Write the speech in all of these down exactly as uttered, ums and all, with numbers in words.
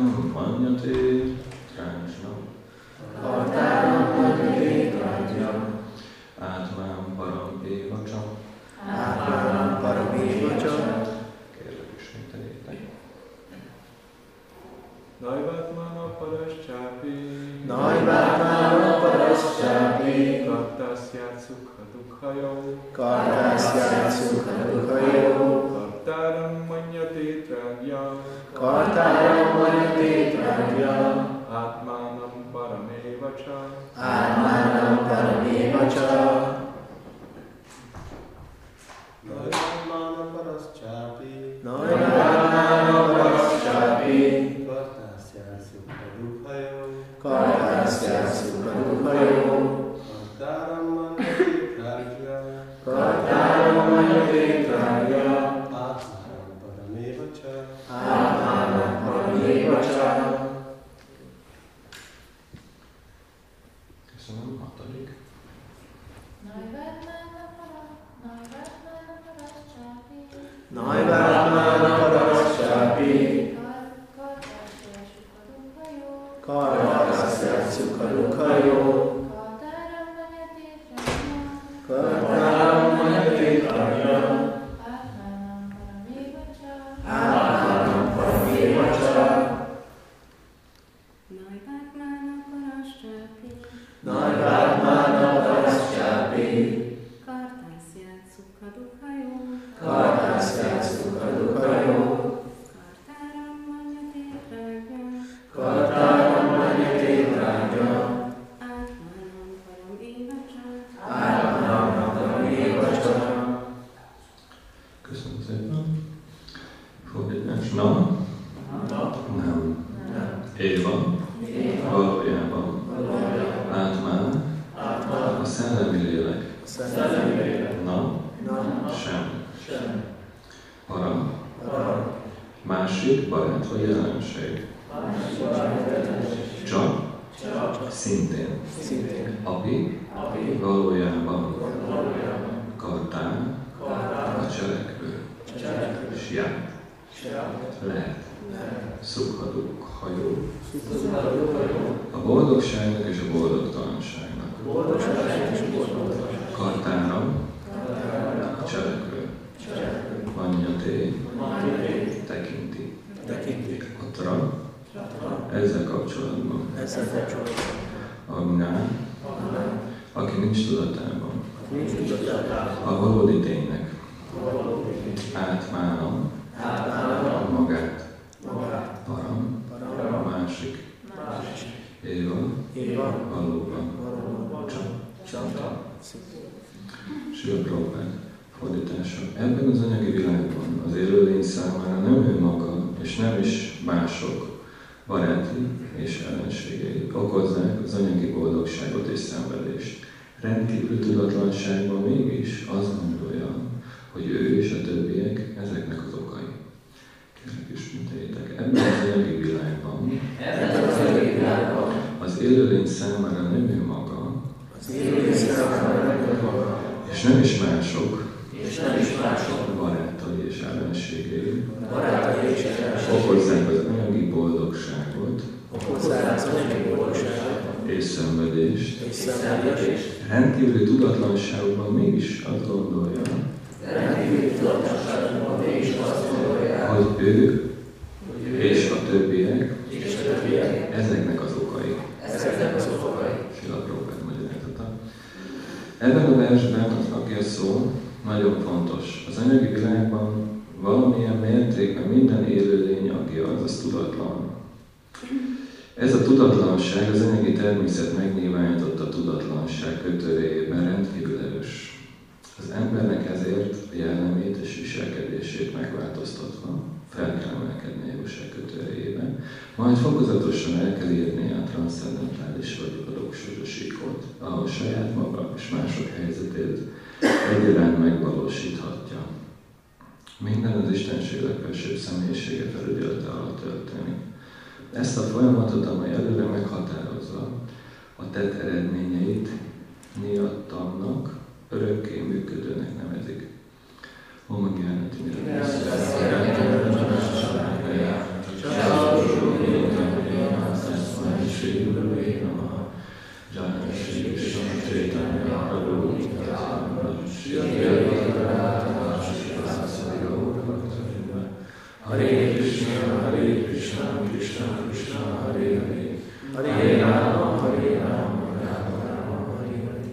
Kartáram manyate trajnam. Kartáram manyate trajnam. Átmám param évacsam. Átmám param évacsam. Kérlek, ismételjétek. Naivatmana parascsápi. Naivatmana parascsápi. Kartásyát sukha dukhajó. Kartásyát sukha dukhajó. Kartáram manyate trajnam. Kartáram manyate trajnam. Átmánam paramévacsam. Átmánam paramévacsam. Naivatmana parascsápi. Naivatmana parascsápi. Kartásyát sukha dukhajó. Kartásyát sukha dukhajó. Kartáram manyate trajnam. Kartáram manyate trajnam. Átmánam paramévacsam. Átmánam paramévacsam. Köszönöm, hatodik. Naivatmana parascsápi. Kartásyát sukha dukhajó. Kartáram manyate trajnam. Átmánam paramévacsam. Naivatmana parascsápi. Kartásyát sukha dukhajó. Kartásyát sukha dukhajó. Kartáram manyate trajnam. Kartáram manyate trajnam. Átmánam paramévacsam. Átmánam paramévacsam. Köszönöm szépen. Fordítás. Na? Nem. Éva. Valójában. Átmán. A szellemi lélek. Szellemi lélek. Na? Na. Sem. Sem. Para. Para. Másik barát vagy jelenség. Csak. Csak. Szintén. Szintén. Api. Api. Valójában. Valójában. Kartán. Kartán. A cselekvő. Cselekvő. Siát. Siát. Lehet. Lehet. Szukhaduk. Hajó. Sukha dukhajó. A boldogságnak és a boldogtalanságnak. Boldogság és boldogság. Kartára. Kartára. A cselekvő. Cselekvő. Manyate. Manyate. Tekinti. Tekinti. Atra. Ezzel kapcsolatban. Ezzel kapcsolatban. Agná. Agná. Aki nincs tudatában. Nincs tudatában. A valódi ténynek. Valódi. Átmálom. Átmálom. Magát. Magát. Param. Param. Másik. Másik. Éva. Éva. Valóban. Valóban. Csak. Csak. Sila Prabhupád fordítása. Ebben az anyagi világban az élőlény számára nem ő maga, és nem is mások baráti és ellenségei okozzák az anyagi boldogságot és szenvedést. Rendkívül tudatlanságban mégis azt gondolja, hogy ő és a többiek ezeknek az okai. Kérlek ismételjétek. Ebben az anyagi világban, Ebben az anyagi világban az élőlény számára nem ő maga, az élőlény számára nem ő maga, és nem is mások, és nem is mások barátai és ellenségei barátai és ellenségei okozzák az anyagi boldogságot okozzák az anyagi boldogságot és szenvedést. és szenvedést. Rendkívüli tudatlanságban mégis azt gondolja, Rendkívüli tudatlanságban mégis azt gondolja, hogy ő és a többiek és a többiek ezeknek az okai. ezeknek az okai. Sila Prabhupád magyarázata. Ebben a versben az aki szó nagyon fontos. Az anyagi világban valamilyen mértékben minden élőlény agya, azaz tudatlan. Ez a tudatlanság az anyagi természet megnyilvánította tudatlanság kötőjében rendkívül erős. Az embernek ezért a jellemét és viselkedését megváltoztatva fel kell emelkedni a jóság kötőjében, majd fokozatosan el kell érni a transzcendentális vagy a doksodosíkot, ahol saját maga és mások helyzetét egyaránt megvalósíthatja. Minden az Istenség legfelsőbb személyisége felügyelete alatt történik. Ezt a folyamatot, amely előre meghatározza a tett eredményeit, niattamnak, örökké működőnek nevezik. Om Gyánati Mirabhasya Hare Krishna, Hare Krishna, Krishna Krishna, Hare Hare, Hare Rama, Hare Rama, Rama Rama, Hare Hare.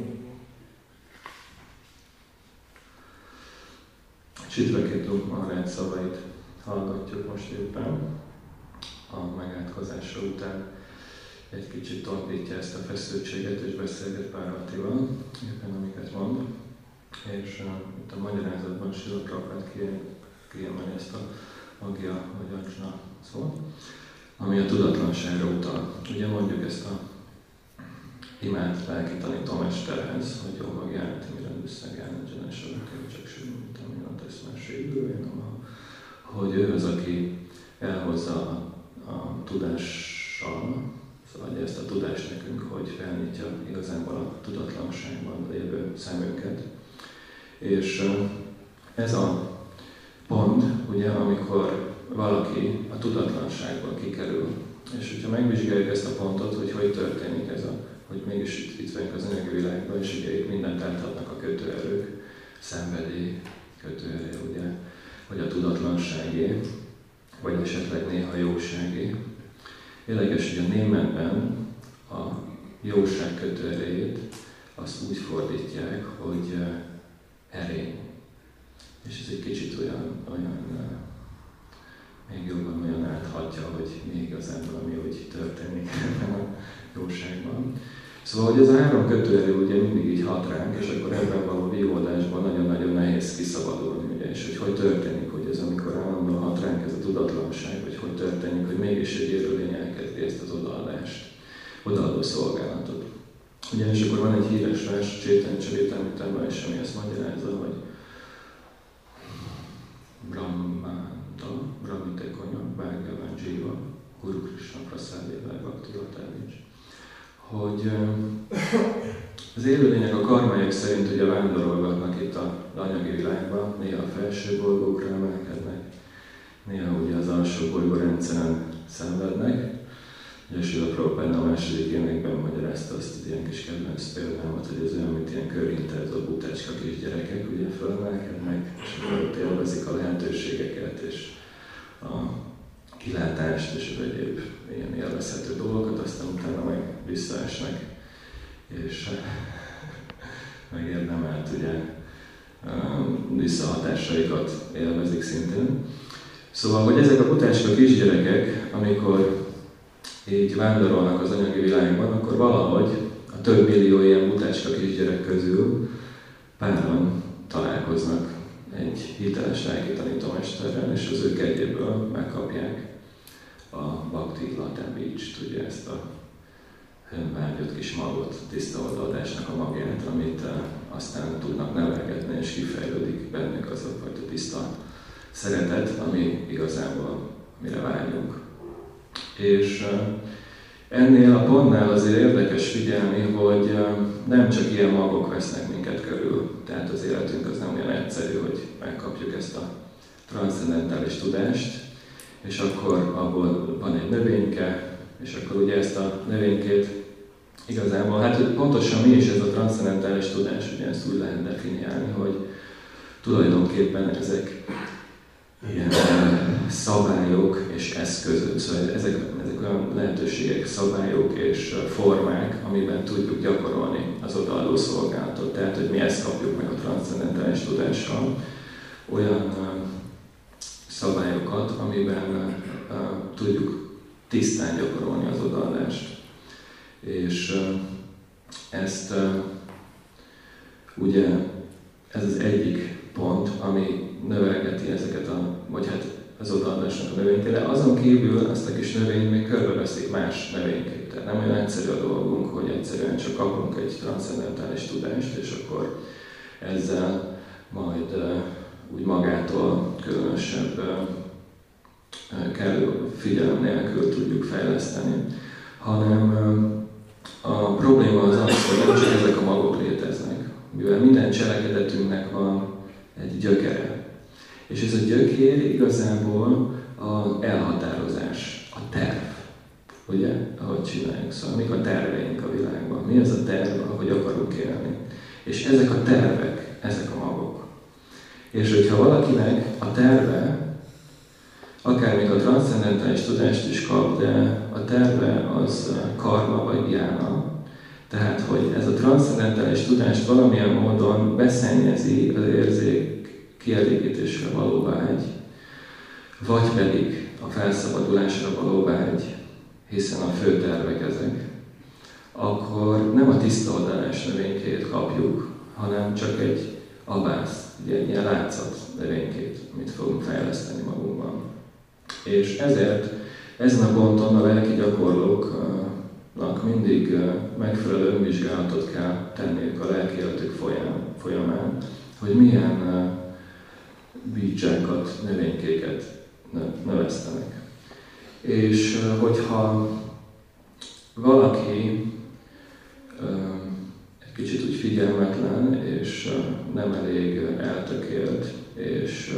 Csitraketu Maharaj szavait hallgatjuk most éppen. A megátkozása után egy kicsit tompítja ezt a feszültséget és beszélget Párvatival, éppen amiket mond. És uh, itt a magyarázatban Srila Prabhupád kiemeli ezt a agya vagy acsna szót, ami a tudatlanságra utal. Ugye mondjuk ezt a imád lelki tanítómesterhez, hogy jó magját, mire visszagállni, csinálni, csak sűrű, mint ami a teszmességül, hogy ő az, aki elhozza a, a tudással, szóval adja ezt a tudást nekünk, hogy felnyitja igazából a tudatlanságban lévő szemünket. És ez a pont, ugye, amikor valaki a tudatlanságból kikerül. És hogyha megvizsgáljuk ezt a pontot, hogy hogy történik ez a, hogy mégis itt, itt vagyunk az anyagi világban, és ugye itt mindent áthatnak a kötőerők, szenvedély, kötőerő, ugye, vagy a tudatlanságé, vagy esetleg néha jóságé. Érdekes, hogy a németben a jóság kötőerejét azt úgy fordítják, hogy erény. És ez egy kicsit olyan, olyan még jobban olyan áthatja, hogy mi igazából, ami úgy történik ebben a jóságban. Szóval, hogy ez a három kötőerő ugye mindig így hat ránk, és akkor ebben való vívódásban nagyon-nagyon nehéz kiszabadulni, ugye, és hogy hogy történik, hogy ez amikor állandóan hat ránk ez a tudatlanság, vagy hogy történik, hogy mégis egy élőlény elkezdi ezt az odaadást, odaadó szolgálatot. Ugye, és akkor van egy híres vers, Csétanya Csaritamritában is, ami ezt magyarázza, hogy Brahmanta, Brahmite Konya, Bhagavan Jiva, Guru Krishna Prasadeva, Bhakti Vatálvics. Hogy az élőlények a karmájuk szerint ugye vándorolgatnak itt a anyagi világban, néha a felső bolygókra emelkednek, néha ugye az alsó bolygórendszeren szenvednek. Ugye Srila Prabhupád a második énekben magyarázta azt az ilyen kis kedvenc példámat, hogy ez olyan, mint ilyen körintázó butácska kisgyerekek, ugye felemelkednek, és akkor ott élvezik a lehetőségeket, és a kilátást, és az egyéb ilyen élvezhető dolgokat, aztán utána meg visszaesnek, és megérdemelt ugye visszahatásaikat élvezik szintén. Szóval, hogy ezek a butácska kisgyerekek, amikor így vándorolnak az anyagi világban, akkor valahogy a több millió ilyen butácska kisgyerek közül páran találkoznak egy hiteles lelki tanítómesterrel, és az ő kegyéből megkapják a Bhakti Vatálvics, ugye ezt a vágyott kis magot, tiszta odaadásnak a magját, amit aztán tudnak nevelgetni, és kifejlődik bennük az a fajta tiszta szeretet, ami igazából mire vágyunk. És ennél a pontnál azért érdekes figyelni, hogy nem csak ilyen magok vesznek minket körül, tehát az életünk az nem olyan egyszerű, hogy megkapjuk ezt a transzcendentális tudást, és akkor abból van egy növényke, és akkor ugye ezt a növénykét igazából, hát pontosan mi is ez a transzcendentális tudás, ugye ezt úgy lehet definiálni, hogy tulajdonképpen ezek ilyen szabályok és eszközök, szóval ezek, ezek olyan lehetőségek, szabályok és formák, amiben tudjuk gyakorolni az odaadó szolgálatot. Tehát, hogy mi ezt kapjuk meg a transzcendentális tudással, olyan szabályokat, amiben tudjuk tisztán gyakorolni az odaadást. És ezt ugye ez az egyik pont, ami növelgeti ezeket a, vagy hát az odaadásnak a növényeket, de azon kívül azt a kis növényt még körbeveszik más növényeket. Tehát nem olyan egyszerű a dolgunk, hogy egyszerűen csak kapunk egy transzcendentális tudást, és akkor ezzel majd uh, úgy magától különösebb uh, kellő figyelem nélkül tudjuk fejleszteni, hanem uh, a probléma az az, hogy nem csak ezek a magok léteznek, mivel minden cselekedetünknek van egy gyökere. És ez a gyökér igazából az elhatározás, a terv. Ugye, ahogy csináljuk. Szóval mik a terveink a világban? Mi az a terv, ahogy akarunk élni? És ezek a tervek, ezek a magok. És hogyha valakinek a terve akár még a transzcendentális tudást is kap, de a terve az karma vagy gyána. Tehát, hogy ez a transzcendentális tudást valamilyen módon beszennyezi az érzék kielégítésre való vágy, vagy pedig a felszabadulásra való vágy, hiszen a fő tervek ezek, akkor nem a tiszta odaadás növénykét kapjuk, hanem csak egy abász, egy ilyen látszat növénykét, amit fogunk fejleszteni magunkban. És ezért ezen a ponton a lelki gyakorlóknak mindig megfelelő önvizsgálatot kell tenniük a lelki életük folyamán, hogy milyen bícsákat, növénykéket növesztenek. És hogyha valaki egy kicsit úgy figyelmetlen, és nem elég eltökélt, és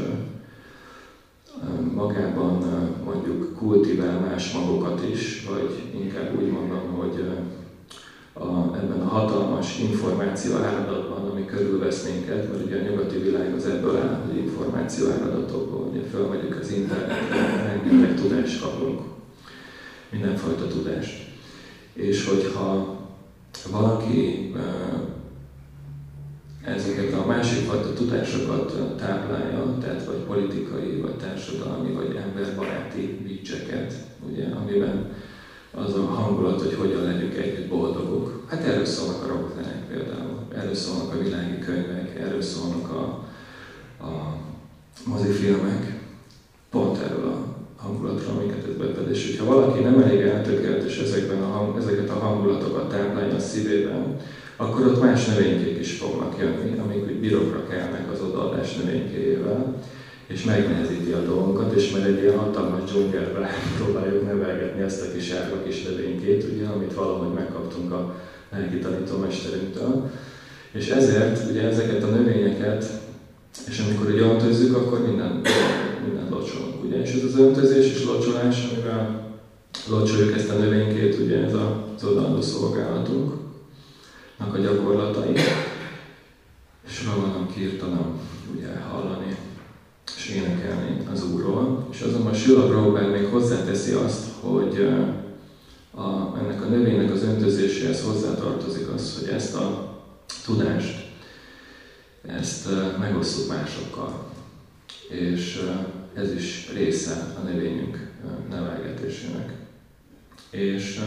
magában mondjuk kultivál más magokat is, vagy inkább úgy mondom, hogy a, ebben a hatalmas információ áradatban, ami körülvesz minket, mert ugye a nyugati világ az ebből áll, hogy információ áradatokból, ugye felmegyünk az internetre, rengeteg tudást kapunk, mindenfajta tudást. És hogyha valaki ezeket a másik fajta tudásokat táplálja, tehát vagy politikai, vagy társadalmi, vagy emberbaráti bícseket, ugye, amiben az a hangulat, hogy hogyan legyünk együtt boldogok. Hát erről szólnak a rockzenek például, erről szólnak a világi könyvek, erről szólnak a, a mozifilmek, pont erről a hangulatról, amiket ez befed. És hogyha valaki nem elég eltökélt, és ezekben a hang, ezeket a hangulatokat táplálja a szívében, akkor ott más növénykék is fognak jönni, amik úgy birokra kelnek az odaadás növénykéjével, és megnehezíti a dolgunkat, és mert egy ilyen hatalmas dzsungelben próbáljuk nevelgetni ezt a kis árva kis növénykét, ugye, amit valahogy megkaptunk a lelki tanítómesterünktől. És ezért ugye ezeket a növényeket, és amikor ugye öntözzük, akkor minden, minden locsolunk, ugye. És ez az öntözés és locsolás, amivel locsoljuk ezt a növénykét, ugye ez az odaadó szolgálatunk, a gyakorlatai, és Ravanan Kirtanam ugye hallani és énekelni az Úrról. És azonban Srila Prabhupád még hozzáteszi azt, hogy a, ennek a növénynek az öntözéséhez hozzátartozik az, hogy ezt a tudást, ezt megosszuk másokkal. És ez is része a növényünk nevelgetésének. És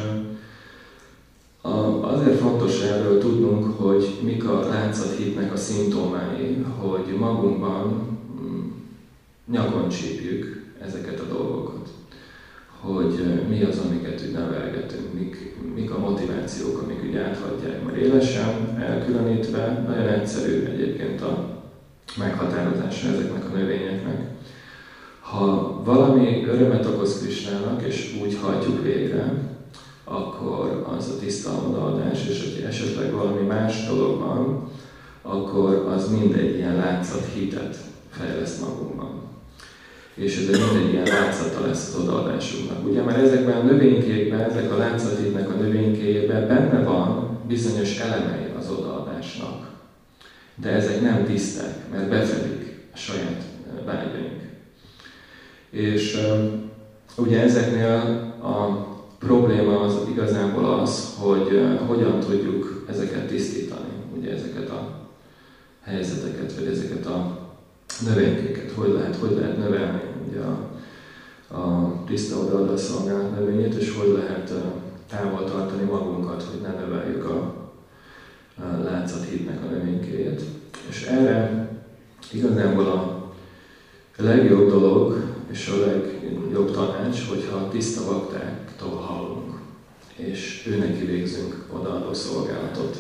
azért fontos erről tudnunk, hogy mik a látszathitnek a szimptomái, hogy magunkban nyakon csípjük ezeket a dolgokat. Hogy mi az, amiket úgy nevelgetünk, mik, mik a motivációk, amik úgy áthatják. Mert élesen, elkülönítve, nagyon egyszerű egyébként a meghatározása ezeknek a növényeknek. Ha valami örömet okoz Krisnának, és úgy hajtjuk végre, akkor az a tiszta odaadás, és hogy esetleg valami más dolog van, akkor az mindegy ilyen látszat hitet fejleszt magunkban. És ez mindegy ilyen látszata lesz az odaadásunknak. Ugye, mert ezekben a növénykékben, ezek a látszathitnek a növénykéjében benne van bizonyos elemei az odaadásnak. De ezek nem tiszták, mert befedik a saját vágyaink. És ugye ezeknél a probléma az igazából az, hogy uh, hogyan tudjuk ezeket tisztítani, ugye ezeket a helyzeteket, vagy ezeket a növénykéket, hogy lehet, hogy lehet növelni ugye a, a tiszta odaadó szolgálat növényét, és hogy lehet uh, távol tartani magunkat, hogy ne növeljük a, a látszathitnek a növénykéjét. És erre igazából a legjobb dolog, és a legjobb tanács, hogyha a tiszta baktáktól hallunk, és őneki végzünk odaadó szolgálatot.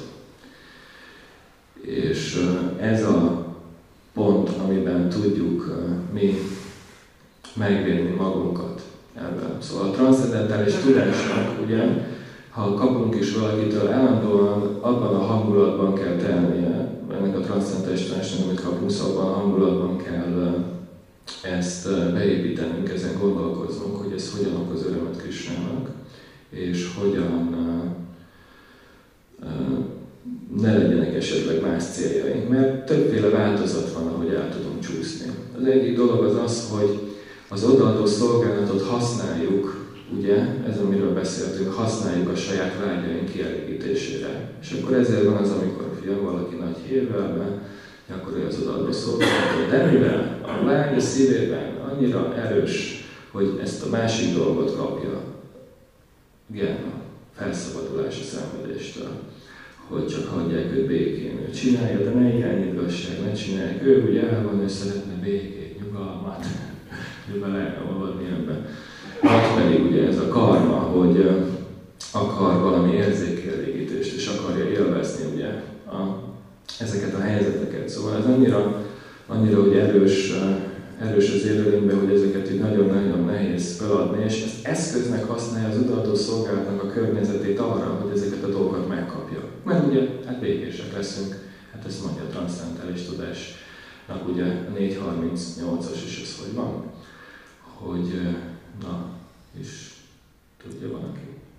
És ez a pont, amiben tudjuk mi megvédni magunkat ebben. Szóval a transzcendentális tudásnak, ugye, ha kapunk is valakitől, állandóan abban a hangulatban kell tennie, ennek a transzcendentális tudásnak, amit kapunk, szóval abban a hangulatban kell ezt beépítenünk, ezen gondolkoznunk, hogy ez hogyan okoz örömet Krisnának, és hogyan uh, uh, ne legyenek esetleg más céljaink, mert többféle változat van, ahogy el tudunk csúszni. Az egyik dolog az az, hogy az odaadó szolgálatot használjuk, ugye, ez amiről beszéltünk, használjuk a saját vágyaink kielégítésére. És akkor ezért van az, amikor fiam, valaki nagy hírvelve gyakorolja az odaadó szolgálatot. De mivel a vágy a szívében annyira erős, hogy ezt a másik dolgot kapja, igen, a felszabadulás a szenvedéstől, hogy csak hagyják őt békén. Ő csinálja, de ne irányítgassák, ne csinálják. Ő ugye el van, ő szeretne békét, nyugalmat, ő bele olvadni ebbe. Vagy pedig ugye ez a karma, hogy akar valami érzékelégítést, és akarja élvezni ugye a, ezeket a helyzeteket. Szóval ez annyira, annyira hogy erős, erős az élőlényben, hogy ezeket így nagyon-nagyon nehéz feladni, és ezt eszköznek használja az odaadó szolgálatnak a környezetét arra, hogy ezeket a dolgokat megkapja. Mert ugye, hát békések leszünk, hát ezt mondja a transzcentális tudásnak ugye a négy harmincnyolcas is ez hogy van, hogy na, és tudja valaki?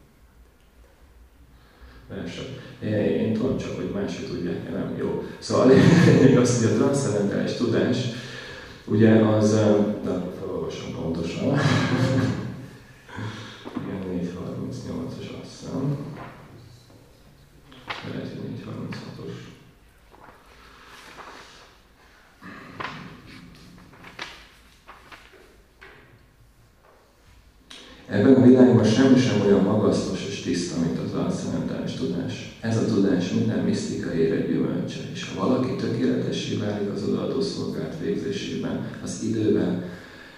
Verset. Én, én tudom csak, hogy másik tudják, nem jó. Szóval még azt, hogy a transzcentális tudás, ugye az, na, felolvasom pontosan. Igen, négy harmincnyolcas azt hiszem. Lehet, hogy négy harminchatos. Ebben a világban semmi sem olyan magasztos és tiszta, mint az transzcendentális tudás. Ez a tudás minden misztika éred gyümölcse, és ha valaki tökéletessé válik az odaadó szolgálat végzésében, az időben,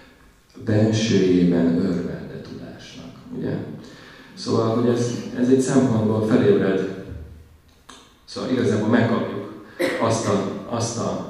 bensőjében örvende tudásnak. Ugye? Szóval, hogy ez, ez egy szempontból felébred. Szóval igazából megkapjuk azt a, azt a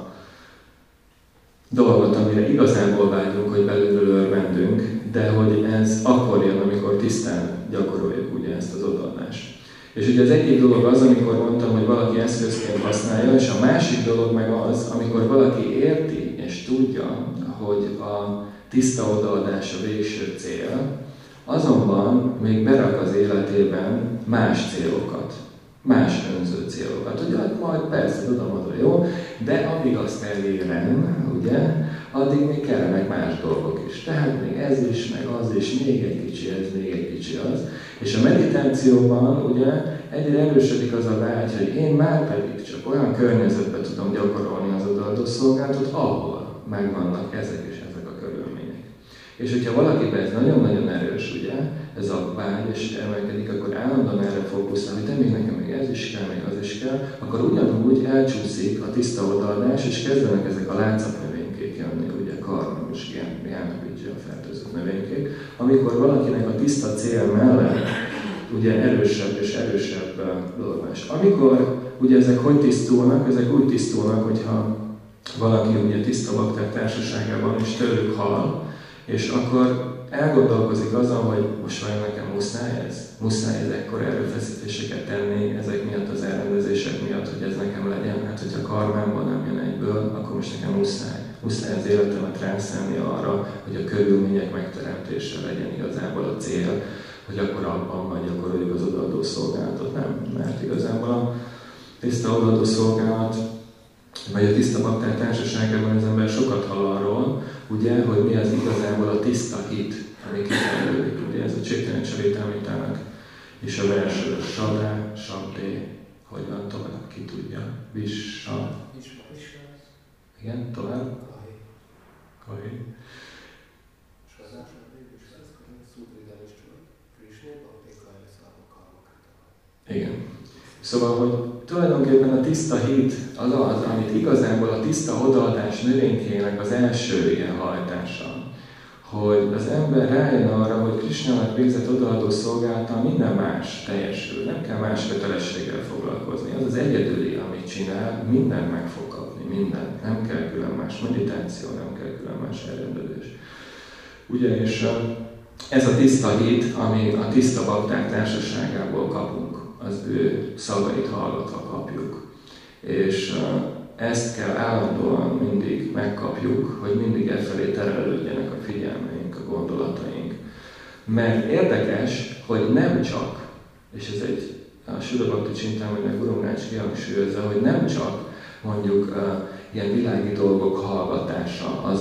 dolgot, amire igazából vágyunk, hogy belülről örvendünk, de hogy ez akkor jön, amikor tisztán gyakoroljuk ugye ezt az odaadást. És ugye az egyik dolog az, amikor mondtam, hogy valaki eszközként használja, és a másik dolog meg az, amikor valaki érti és tudja, hogy a tiszta odaadás a végső cél, azonban még berak az életében más célokat, más önző célokat. Ugye, majd persze tudom oda, jó, de amíg azt elérem, ugye, addig még kellenek más dolgok is. Tehát még ez is, meg az is, még egy kicsi ez, még egy kicsi az. És a meditációban ugye egyre erősödik az a vágy, hogy én már pedig csak olyan környezetben tudom gyakorolni az odaadó szolgálatot, ahol megvannak ezek és ezek a körülmények. És hogyha valakiben ez nagyon-nagyon erős, ugye, ez a vágy, és emelkedik, akkor állandóan erre fókuszál, hogy de még nekem még ez is kell, még az is kell, akkor ugyanúgy elcsúszik a tiszta odaadás, és kezdenek ezek a látszatnövénykék jönni, ugye karma és Gyánovidzsa a fertőző növénykék, amikor valakinek a tiszta cél mellett ugye erősebb és erősebb dolog van. És amikor ugye ezek hogy tisztulnak, ezek úgy tisztulnak, hogyha valaki ugye tiszta bakter társaságában is tőlük hal, és akkor elgondolkozik azon, hogy most vajon nekem muszáj ez? Muszáj ez ekkor erőfeszítéseket tenni ezek miatt, az elrendezések miatt, hogy ez nekem legyen. Hát, hogyha karmámban nem jön egyből, akkor most nekem muszáj. Muszáj az életemet rászelni arra, hogy a körülmények megteremtése legyen igazából a cél, hogy akkor abban majd gyakoroljuk az odaadó szolgálatot. Nem, mert igazából a tiszta odaadó szolgálat, vagy a tiszta bakter társaságában az ember sokat hall arról, ugye, hogy mi az igazából a tiszta hit, ami kifejlődik. Ugye ez a Chaitanya Charitamrita-nak és a versről Sadá, Sabdé, hogy van tovább, ki tudja? Vissa. Igen, tovább? Kahi. Igen. Szóval, hogy tulajdonképpen a tiszta hit az az, amit igazából a tiszta odaadás növénykének az első ilyen hajtása. Hogy az ember rájön arra, hogy Krisnának végzett odaadó szolgálata minden más teljesül. Nem kell más kötelességgel foglalkozni. Az az egyedüli, amit csinál, mindent meg fog kapni, mindent. Nem kell külön más meditáció, nem kell külön más elrendelés. Ugye, és ez a tiszta hit, ami a tiszta bakták társaságából kapunk, az ő szavait hallgatva kapjuk. És ezt kell állandóan mindig megkapjuk, hogy mindig efelé terelődjenek a figyelmeink, a gondolataink. Mert érdekes, hogy nem csak, és ez egy a Sula Bhakti Csintamani Guru Maharaj kihangsúlyozza, hogy nem csak mondjuk uh, ilyen világi dolgok hallgatása az, ami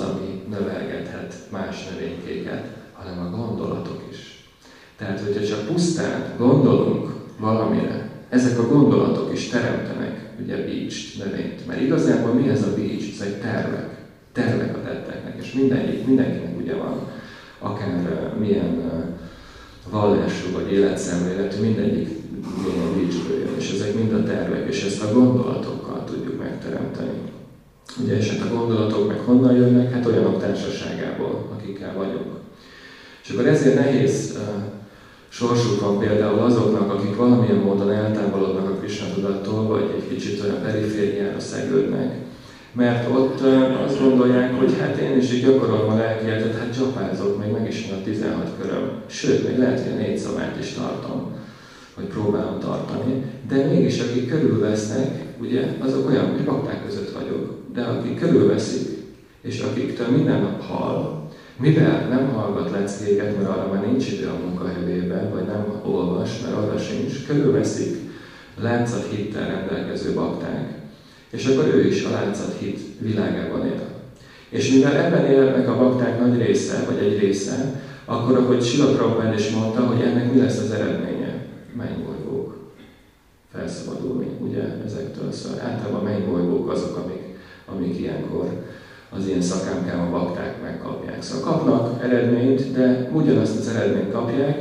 növelgethet más növénykéket, hanem a gondolatok is. Tehát, hogyha csak pusztán gondolunk valamire, ezek a gondolatok is teremtenek ugye bícs, növényt. Mert igazából mi ez a bícs? Ezek tervek. Tervek a tetteknek, és mindenki, mindenkinek ugye van, akár uh, milyen uh, vallású vagy életszemléletű, mindegyik ilyen bícsből jön, és ezek mind a tervek, és ezt a gondolatokkal tudjuk megteremteni. Ugye, és hát a gondolatok meg honnan jönnek? Hát olyanok társaságából, akikkel vagyunk. És akkor ezért nehéz uh, sorsuk van például azoknak, akik valamilyen módon eltávolodnak a Krisna tudattól, vagy egy kicsit olyan perifériára szegődnek, mert ott uh, azt gondolják, hogy hát én is így gyakorolom a lelkiállítást, hát csapázok, még meg is van a tizenhat köröm, sőt, még lehet, hogy a négy szavát is tartom, vagy próbálom tartani, de mégis akik körülvesznek, ugye, azok olyan, hogy bakták között vagyok, de akik körülveszik, és akiktől minden nap hall, mivel nem hallgat leckéket, mert arra már nincs idő a munkahelyében, vagy nem olvas, mert arra sincs, körülveszik látszat hittel rendelkező bakták, és akkor ő is a látszat hit világában él. És mivel ebben élnek a bakták nagy része, vagy egy része, akkor, ahogy Srila Prabhupád is mondta, hogy ennek mi lesz az eredménye? Mennybolygók. Felszabadulni, ugye, ezektől. Szóval általában mennybolygók azok, amik, amik ilyenkor az ilyen szakámkám a bakták megkapják. Szóval kapnak eredményt, de ugyanazt az eredményt kapják.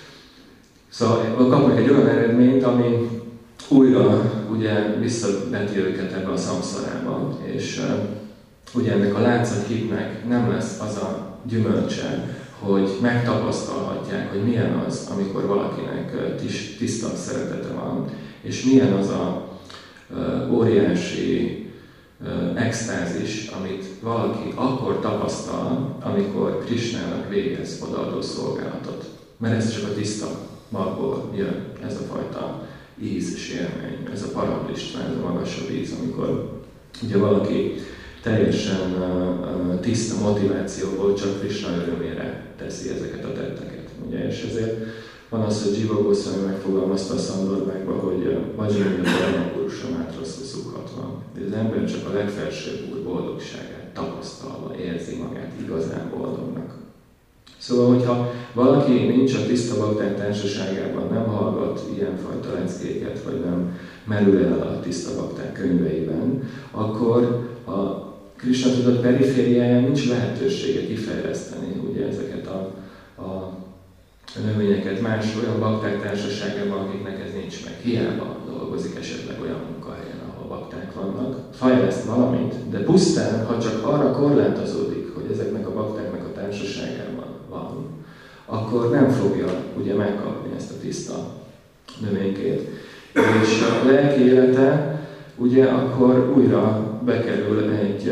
Szóval kapnak egy olyan eredményt, ami újra ugye visszaveti őket ebbe a szamszarába, és uh, ugye ennek a látszat hitnek nem lesz az a gyümölcse, hogy megtapasztalhatják, hogy milyen az, amikor valakinek uh, tis, tisztabb szeretete van, és milyen az a uh, óriási uh, extázis, amit valaki akkor tapasztal, amikor Krisnának végez odaadó szolgálatot. Mert ez csak a tiszta magból jön, ez a fajta íz és élmény, ez a parablista, ez a magasabb íz, amikor ugye valaki teljesen uh, tiszta motivációból csak Krishna örömére teszi ezeket a tetteket. Ugye? És ezért van az, hogy Jiva Goswami megfogalmazta a Szandarbákba, hogy Vajjamanya Dharmapurusa Mátrasztva Szukhatva. Az ember csak a legfelsőbb úr boldogságát tapasztalva érzi magát igazán boldognak. Szóval, hogyha valaki nincs a tiszta bakták társaságában, nem hallgat ilyenfajta leckéket, vagy nem merül el a tiszta bakták könyveiben, akkor a Krisna tudat perifériáján nincs lehetősége kifejleszteni ugye ezeket a, a növényeket más olyan bakták társaságában, akiknek ez nincs meg. Hiába dolgozik esetleg olyan munkahelyen, ahol bakták vannak. Fejleszt valamit, de pusztán, ha csak arra korlátozódik, hogy ezeknek a baktáknak a társaságában van, akkor nem fogja ugye megkapni ezt a tiszta növénykét. És a lelki élete ugye akkor újra bekerül egy,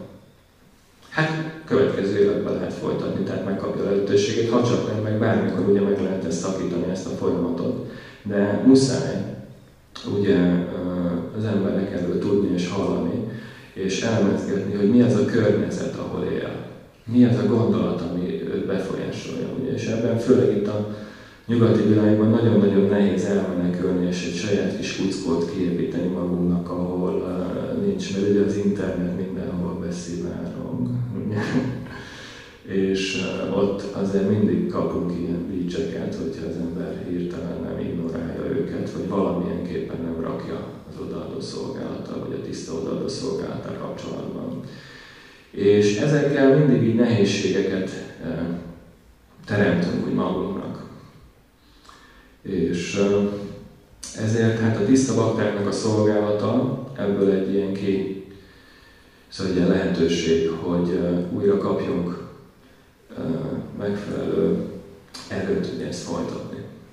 hát következő életben lehet folytatni, tehát megkapja a lehetőségét, ha csak nem, meg bármikor ugye meg lehet ezt szakítani, ezt a folyamatot. De muszáj ugye az embernek erről tudni és hallani, és elemezgetni, hogy mi az a környezet, ahol él. Mi az a gondolat, ami őt befolyásolja. Ugye? És ebben főleg itt a nyugati világban nagyon-nagyon nehéz elmenekülni, és egy saját kis kuckót kiépíteni magunknak, ahol uh, nincs, mert ugye az internet mindenhol beszivárog. És uh, ott azért mindig kapunk ilyen bícseket, hogyha az ember hirtelen nem ignorálja őket, vagy valamilyenképpen nem rakja az odaadó szolgálattal, vagy a tiszta odaadó szolgálattal kapcsolatban. És ezekkel mindig így nehézségeket uh, teremtünk úgy magunknak. És uh, ezért hát a tiszta baktáknak a szolgálata ebből egy ilyen ki, szóval egy lehetőség, hogy uh, újra kapjunk uh, megfelelő erőt ugye ezt folytatni.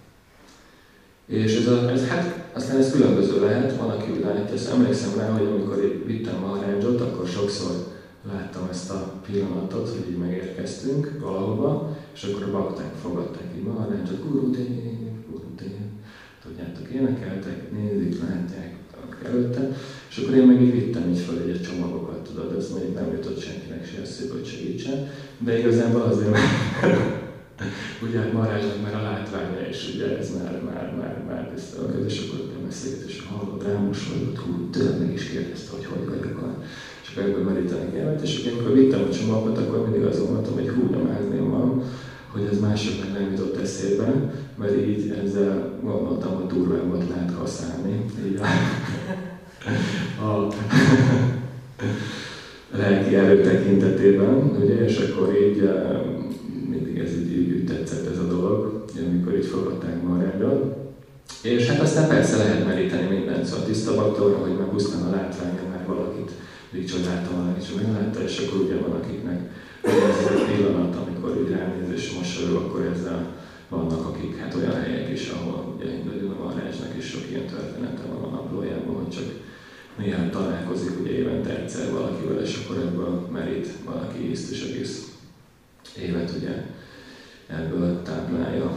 És ez, a, ez, hát aztán ez különböző lehet, van, aki úgy látja, ezt emlékszem rá, hogy amikor itt vittem Maharajot, akkor sokszor láttam ezt a pillanatot, hogy így megérkeztünk valahova, és akkor a bakták fogadták így Maharajot, Gurudé, Gurudé, tudjátok, énekeltek, nézik, látják előtte, és akkor én meg így vittem így fel egy csomagokat, tudod, ez még nem jutott senkinek se eszébe, hogy segítsen, de igazából azért ugye hát Marázsnak már a látványa, és ugye ez már, már, már, már ezt a és akkor nem beszélt, és hallod, rámosolyott, hú, tőlem meg is kérdezte, hogy hogy vagyok van. És akkor ebből meríteni kellett, és akkor amikor vittem a csomagot, akkor mindig azt mondtam, hogy hú, nem házném van, hogy ez másoknak nem jutott eszébe, mert így ezzel gondoltam, hogy durvábbat lehet használni. Így a, a lelki erő tekintetében, ugye, és akkor így mindig ez így, így, így tetszett ez a dolog, amikor így fogadták Marázsot. És hát aztán persze lehet meríteni mindent, szóval tiszta baktóra, hogy már pusztán a látványa már valakit így csodáltam, valaki csak meglátta, és akkor ugye van akiknek ez a pillanat, amikor úgy ránéz és mosolyog, akkor ezzel vannak akik, hát olyan helyek is, ahol ugye indul a Marázsnak is sok ilyen története van a naplójában, hogy csak néhány találkozik ugye évente egyszer valakivel, és akkor ebből merít valaki ízt, és egész évet ugye ebből táplálja.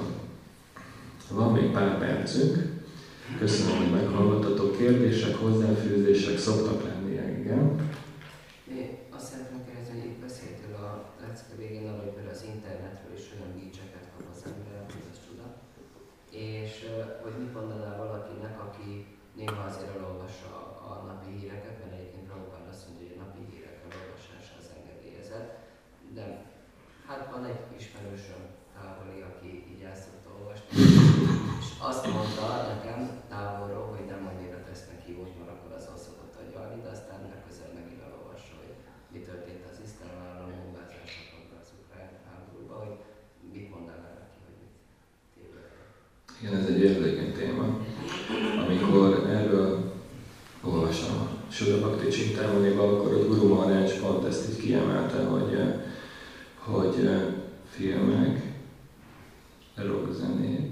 Van még pár percünk. Köszönöm, hogy meghallgattatok. Kérdések, hozzáfűzések szoktak lenni, igen. Én azt szeretném kérdezni, hogy itt beszéltél a lecke végén arra, hogy például az internetről is olyan gicseket kap az ember, hogy ez csuda. És hogy mit mondanál valakinek, aki néha azért elolvassa a napi híreket, mert egyébként Prabhupád azt mondja, hogy a napi hírek elolvasása az engedélyezett, de hát van egy ismerősöm távoli, aki így el szokta olvasni, és azt mondta nekem távolról, hogy nem annyira tesz neki úgy, mert akkor azon szokott agyalni, de aztán legközelebb megint elolvassa, hogy mi történt az Isztán állam bombázásokban az ukrán háborúban, hogy mit mondanál neki, hogy mit tévedett. Igen, ez egy érzékeny téma. Amikor erről olvasom a Suda Bhakti Csintámaniba, akkor a Guru Maharaj pont ezt így kiemelte, hogy, hogy filmek, rockzenék,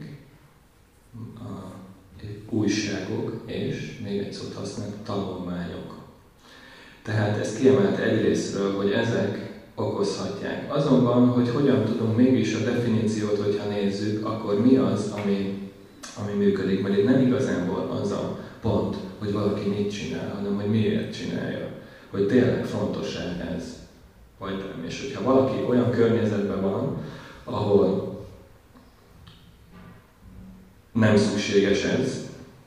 a újságok és még egy szót használnak, tanulmányok. Tehát ezt kiemelte egyrésztről, hogy ezek okozhatják. Azonban, hogy hogyan tudunk mégis a definíciót, hogyha nézzük, akkor mi az, ami, ami működik. Mert itt nem igazából az a pont, hogy valaki mit csinál, hanem hogy miért csinálja. Hogy tényleg fontos-e ez, vagy nem. És hogyha valaki olyan környezetben van, ahol nem szükséges ez,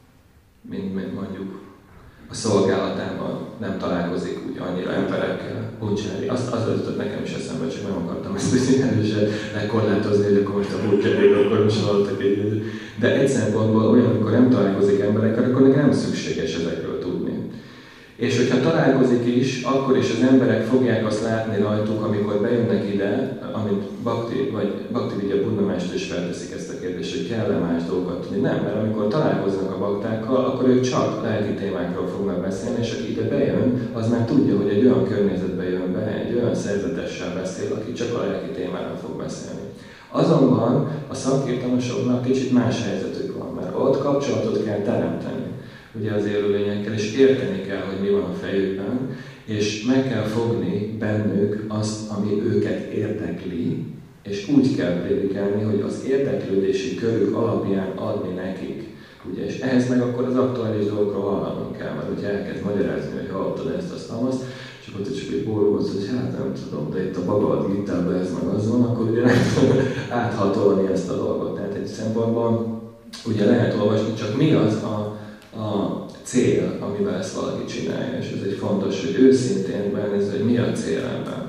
mint mondjuk a szolgálatában nem találkozik úgy annyira emberekkel, Bucsári. Azt az jutott nekem is eszembe, csak nem akartam ezt így elősen lekorlátozni, hogy akkor most a Bucsári, akkor most hallottak egy. De egy szempontból olyan, amikor nem találkozik emberekkel, akkor neki nem szükséges ezekről tudni. És hogyha találkozik is, akkor is az emberek fogják azt látni rajtuk, amikor bejönnek ide, amit Bhakti, vagy Bhakti Vidya Buddha Mester is felteszik ezt a kérdést, hogy kell-e más dolgokat tudni. Nem, mert amikor találkoznak a baktákkal, akkor ők csak lelki témákról fognak beszélni, és aki ide bejön, az már tudja, hogy egy olyan környezetbe jön be, egy olyan szerzetessel beszél, aki csak a lelki témáról fog beszélni. Azonban a szakkirtanosoknak kicsit más helyzetük van, mert ott kapcsolatot kell teremteni ugye az élőlényekkel, és érteni kell, hogy mi van a fejükben, és meg kell fogni bennük azt, ami őket érdekli, és úgy kell prédikálni, hogy az érdeklődési körük alapján adni nekik. Ugye, és ehhez meg akkor az aktuális dolgokról hallanunk kell, mert hogyha elkezd magyarázni, hogy hallottad ezt, azt, azt, és akkor te csak egy bólogatsz, hogy hát nem tudom, de itt a Bhagavad Gitában ez meg az van, akkor ugye nem tudom áthatolni ezt a dolgot. Tehát egy szempontban ugye lehet olvasni, csak mi az a a cél, amivel ezt valaki csinálja, és ez egy fontos, hogy őszintén benézze, hogy mi a cél ebben.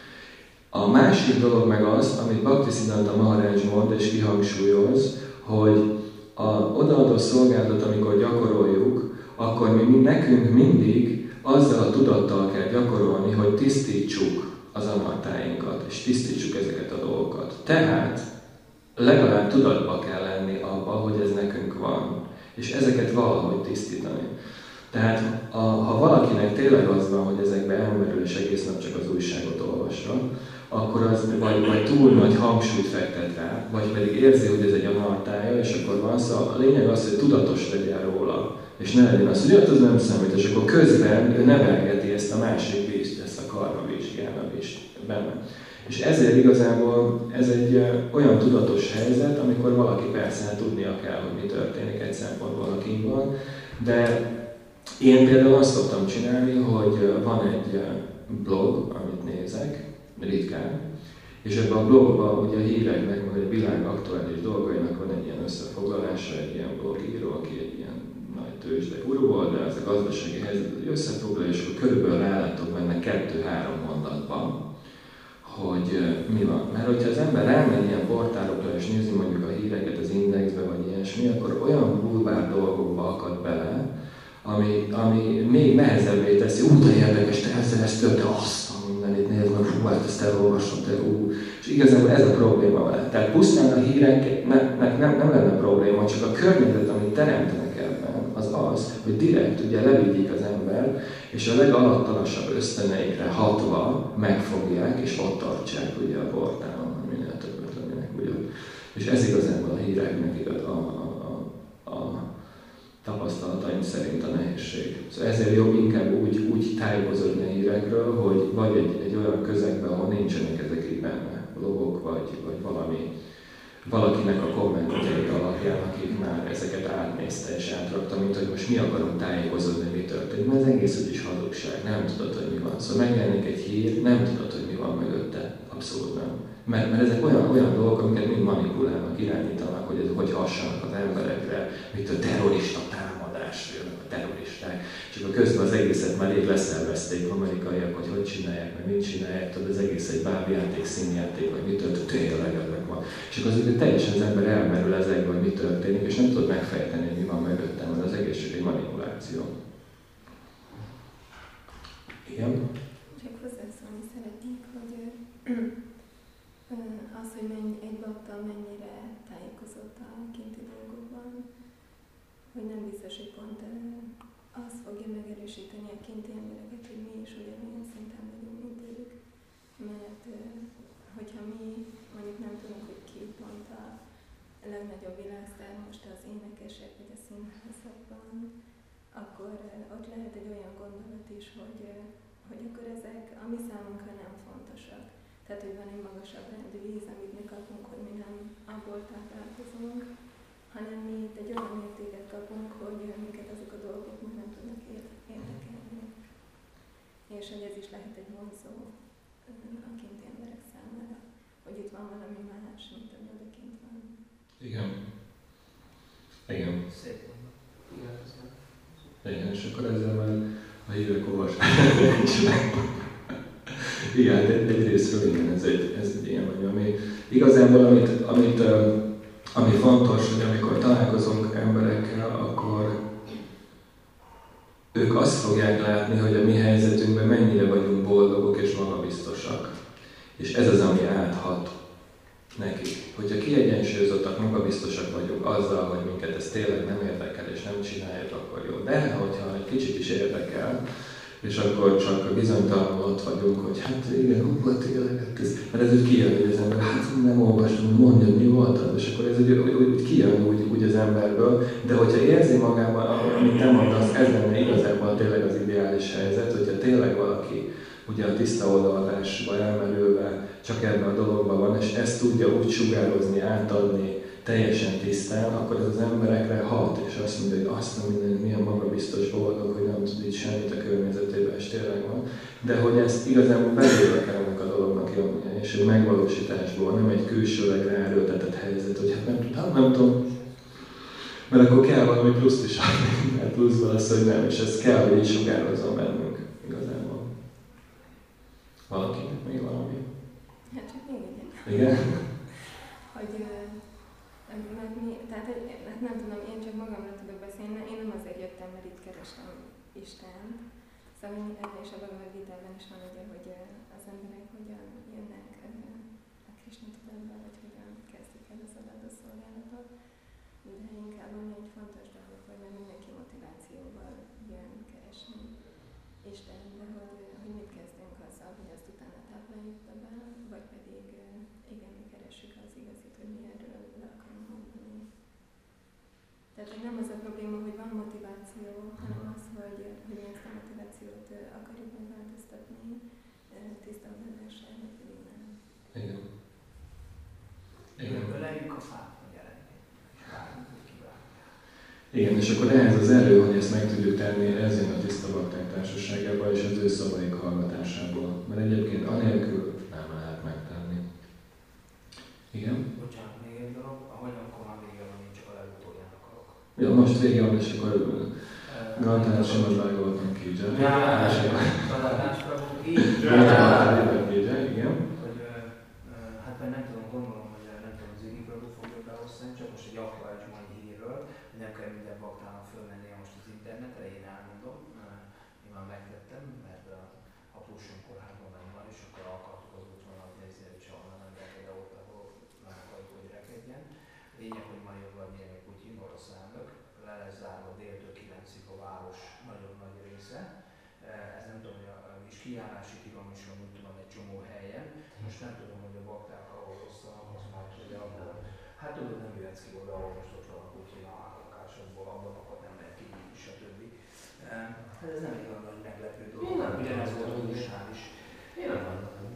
A másik dolog meg az, amit Bhaktisiddhanta Maharaj mond és kihangsúlyoz, hogy a odaadó szolgálatot, amikor gyakoroljuk, akkor mi nekünk mindig azzal a tudattal kell gyakorolni, hogy tisztítsuk az anartáinkat, és tisztítsuk ezeket a dolgokat. Tehát legalább tudatba kell lenni abba, hogy ez nekünk van, és ezeket valahogy tisztítani. Tehát a, ha valakinek tényleg az van, hogy ezekbe elmerül és egész nap csak az újságot olvassa, akkor az vagy, vagy túl nagy hangsúlyt fektet rá, vagy pedig érzi, hogy ez egy anartája, és akkor van. Szóval a lényeg az, hogy tudatos legyen róla, és ne legyen az, hogy az nem számít, és akkor közben ő nevelgeti ezt a másik vízt, ezt a karma vízt, járna vízt benne. És ezért igazából ez egy olyan tudatos helyzet, amikor valaki persze hát tudnia kell, hogy mi történik egy szempontból a kínban, de én például azt szoktam csinálni, hogy van egy blog, amit nézek, ritkán, És ebben a blogban ugye a híreknek, meg a világ aktuális dolgainak van egy ilyen összefoglalása, egy ilyen blogíró, aki egy ilyen nagy tőzsde guru volt, de az a gazdasági helyzet összefoglalja, és akkor körülbelül rálátok benne kettő-három mondatban, hogy mi van. Mert hogyha az ember elmegy ilyen portálokra és nézi mondjuk a híreket az Indexbe vagy ilyesmi, akkor olyan bulvár dolgokba akad bele, ami, ami még nehezebbé teszi, ú, de érdekes, te ezzel ezt tört, de azt a mindenit nézd meg, hú, hát ezt elolvasom, de ú. És igazából ez a probléma vele. Tehát pusztán a híreknek ne, nem, nem lenne probléma, csak a környezet, amit teremtenek ebben, az az, hogy direkt ugye levigyik az ember, és a legalattalasabb ösztöneikre hatva megfogják, és ott tartsák ugye a portálon, minél többet lennének ugye. És ez igazából a híreknek igaz, a, a, a, a tapasztalataim szerint a nehézség. Szóval ezért jobb inkább úgy, úgy tájékozódni a hírekről, hogy vagy egy, egy olyan közegben, ahol nincsenek ezek így benne, blogok, vagy, vagy valami, valakinek a kommentjeit alapján, akik már ezeket átnézte és átrakta, mint hogy most mi akarunk tájékozódni, mi történik. Mert az egész úgyis hazugság, nem tudod, hogy mi van. Szóval megjelenik egy hír, nem tudod, hogy mi van mögötte. Abszolút nem. Mert, mert ezek olyan, olyan dolgok, amiket mind manipulálnak, irányítanak, hogy, ez, hogy hassanak az emberekre, mint a terrorista támadás, jönnek a terroristák. És akkor közben az egészet már rég leszervezték amerikaiak, hogy hogy csinálják, meg mit csinálják, tudod, az egész egy bábjáték, színjáték, vagy mi történt, tényleg ezek van. És akkor azért teljesen az ember elmerül ezekben, hogy mi történik, és nem tudod megfejteni, hogy mi van mögöttem, mert az egész csak egy manipuláció. Igen? Csak hozzászólni szeretnék, hogy az, hogy mennyi, egy bakta mennyire tájékozott a kinti dolgokban, hogy nem biztos, hogy pont az fogja megerősíteni a kinti embereket, hogy mi is ugyanolyan szinten vagyunk, mint ők. Mert hogyha mi mondjuk nem tudunk, hogy ki pont a legnagyobb világsztár most az énekesek vagy a színházakban, akkor ott lehet egy olyan gondolat is, hogy, hogy akkor ezek a mi számunkra nem fontosak. Tehát, hogy van egy magasabb rendű víz, amit mi kapunk, hogy mi nem abból táplálkozunk, hanem mi itt egy olyan értéket kapunk, hogy minket azok a dolgok már nem tudnak érdekelni. És hogy ez is lehet egy vonzó a kinti emberek számára, hogy itt van valami más, mint ami odakint van. Igen. Igen. Szép mondom. Igen, köszönöm. Igen, és akkor ezzel már a hírek olvasásra igen, egy, egy részről igen, ez egy, ez egy ilyen, hogy ami igazából, amit, amit, ami fontos, hogy amikor találkozunk emberekkel, akkor ők azt fogják látni, hogy a mi helyzetünkben mennyire vagyunk boldogok és magabiztosak. És ez az, ami áthat nekik. Hogyha kiegyensúlyozottak, magabiztosak vagyunk azzal, hogy minket ez tényleg nem érdekel és nem csináljuk, akkor jó. De hogyha egy kicsit is érdekel, és akkor csak bizonytalanul ott vagyunk, hogy hát igen, hú, tényleg, hát ez, mert ez úgy kijön, hogy az ember, hát nem olvastam, hogy mondja, mi volt az, és akkor ez úgy, úgy, úgy kijön úgy, úgy az emberből, de hogyha érzi magában, amit te mondasz, ez lenne igazából tényleg az ideális helyzet, hogyha tényleg valaki ugye a tiszta odaadásba elmerülve csak ebben a dologban van, és ezt tudja úgy sugározni, átadni teljesen tisztán, akkor ez az emberekre hat, és azt mondja, hogy azt nem minden, milyen magabiztos boldog, hogy nem tud így semmit a környezetében, és tényleg van. De hogy ezt igazából belőle kell ennek a dolognak jönnie, és egy megvalósításból, nem egy külsőleg ráerőltetett helyzet, hogy hát nem tudom, nem tudom, mert akkor kell valami pluszt is adni, mert pluszban az, hogy nem, és ez kell, hogy így sugározzon bennünk igazából. Valakinek még valami? Hát csak még egy. Igen? Hogy, mert mi, tehát hát nem tudom, én csak magamra tudok beszélni, én nem azért jöttem, mert itt kerestem Istent. Szóval és a Bhagavad Gitában is van ugye, hogy az emberek hogyan jönnek a Krisna tudatba, vagy hogyan kezdik el az adó szolgálatot. De inkább van egy fontos dolog, hogy nem mindenki motivációval jön keresni Istent, de hogy, hogy mit kezdünk azzal, hogy azt utána tápláljuk be, vagy pedig igen, mi keressük az igazit, hogy mi erről le akarunk mondani. Tehát, hogy nem az a probléma, hogy van motiváció, hanem az, hogy, hogy mi ezt a motivációt akarjuk megváltoztatni tiszta adással, vagy pedig nem. Igen. Igen. Öleljük a fát, hogy eredmény. És várunk, hogy kiválják. Igen, és akkor ehhez az erő, hogy ezt meg tudjuk tenni, ez jön a tiszta bakták társaságában és az ő szavaik hallgatásából. Mert egyébként anélkül nem lehet megtenni. Igen. Bocsánat, még egy dolog, ahogy akkor már vége van, én csak a legutólján akarok. Ja, most vége van, és akkor Gantán Simadvága voltam Kédzse. Találás Prabhu, így. Gantán Kédzse, igen. Hogy, hát mert nem tudom, gondolom, hogy nem tudom, az Iggy Prabhu fogja beosztani, csak most egy aktuális mai hírről, hogy nem kell minden baktának fölmennie most az internetre, én elmondom. Én már megtettem, mert a Pusson kórházban meg van, és akkor akartuk az útvonalat nézni, hogy ahol nem reked, ott, ahol nem akarjuk, hogy rekedjen. Lényeg, hogy mai Vladimir Putyin, orosz elnök, le lesz zárva déltől kilencig a város nagyon nagy része. Ez nem tudom, hogy a is kijárási tilalom is van, úgy tudom, egy csomó helyen. Most nem tudom, hogy a bakták, ahol osztanak, az már hogy abból. Hát tudod, nem jöhetsz ki oda, ahol most ott van a Putyin a lakásokból, abban nem lehet ki, stb. Hát ez nem egy olyan nagy meglepő dolog. Ugyanez volt a Bushán is. Én nem hallottam.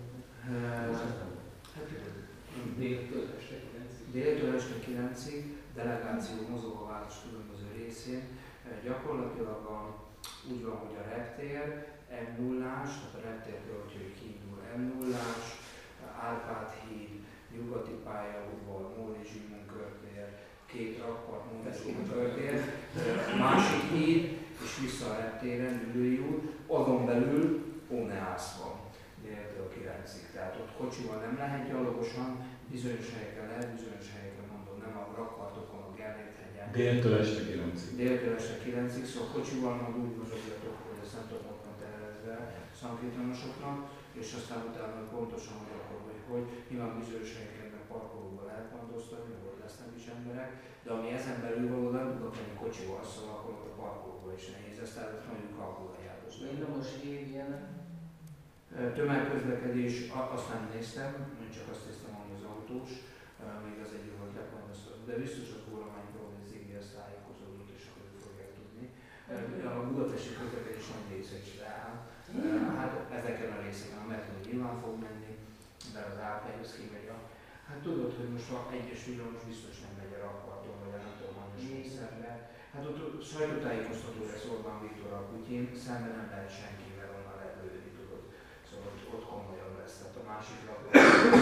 Hát Déltől este kilencig. Déltől este kilencig delegáció mozog a város különböző részén. Gyakorlatilag a, úgy van, hogy a reptér em nullás, tehát a reptértől, hogy kiindul em nullás, Árpád híd, Nyugati pályaudvar, Móri Zsigmond körtér, két rakpart, Móri Zsigmond körtér, másik híd, és vissza a reptéren, Ülői út, azon belül Óneász van, déltől kilencig. Tehát ott kocsival nem lehet gyalogosan, bizonyos helyeken lehet, bizonyos helyeken mondom, nem a rakpartokon, a Gellért-hegyen. Déltől este kilencig. Déltől este kilencig, szóval kocsival meg úgy mozogjatok, hogy ezt nem tudom, ott van tervezve szankrétanosoknak, és aztán utána pontosan hogy akkor, hogy hogy nyilván bizonyos helyeken meg parkolóban lehet vandoztatni, hogy lesznek is emberek, de ami ezen belül való nem tudok menni kocsival, szóval akkor ott a parkolóban is nehéz, ezt tehát nagyon kalkulálni járni. Villamos hív ilyenek? Tömegközlekedés, azt nem néztem, csak azt néztem, hogy az autós, még az egyik volt lepondoztató, de biztos a kormányról, hogy az Iggy ezt tájékozódott, és akkor fogják tudni. A budapesti közlekedés nagy része is leáll. Hát ezeken a részeken a metró nyilván fog menni, mert az Árpályhoz kimegy a... Hát tudod, hogy most a egyes villamos biztos nem megy a rakparton, vagy a nem tudom, hanyos részembe. Hát ott sajtótájékoztató lesz Orbán Viktorral Putyin, szemben nem lehet senkivel onnan lehet lőni, tudod. Szóval ott, ott komolyan lesz, tehát a másik rakban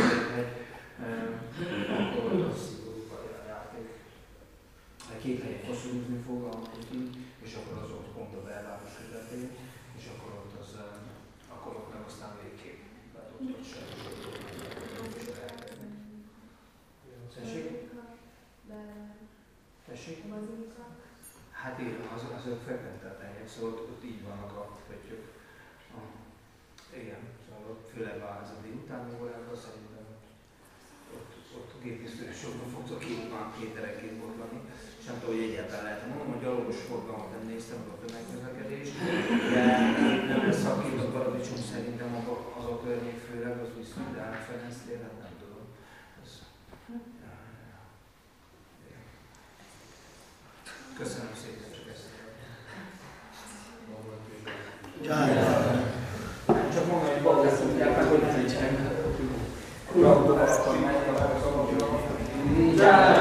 akkor ott az szigorúbb a játék. Két helyen faszolózni fog a Putyin, és akkor az ott pont a belváros közepén, és akkor ott az, akkor ott meg aztán végképp. Tehát ott ott sem. Tessék? Tessék? Hát igen, az, azok fektetett helyek, szóval ott, ott így vannak a pöttyök. Ah, igen, szóval ott főleg változni utáni órában szerintem ott, ott a géppisztolyosokban fogtok ki már kéterekként botlani. És nem tudom, hogy egyáltalán lehet. Mondom, hogy gyalogos forgalmat nem néztem, a tömegközlekedést, de nem lesz szakképzett paradicsom szerintem az a környék főleg, az viszont de Ferenc tér, hát nem tudom. Ez, ja, ja. Köszönöm szépen, csak ezt. Csak mondom, hogy bal lesz, hogy elpár, hogy nincsen. Uram, akkor menjünk a szabadulóra.